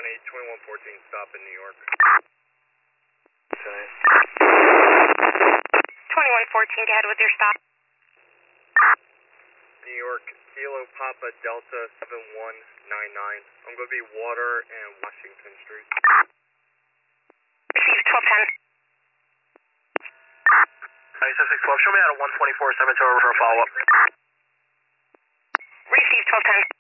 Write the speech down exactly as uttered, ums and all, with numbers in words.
County, twenty-one fourteen stop in New York. Okay. twenty-one fourteen, go ahead with your stop. New York, Kilo Papa Delta seven one nine nine. I'm going to be Water and Washington Street. Receive twelve ten. ninety-six twelve, show me out at one twenty-four Cemetery for a follow-up. Receive twelve ten.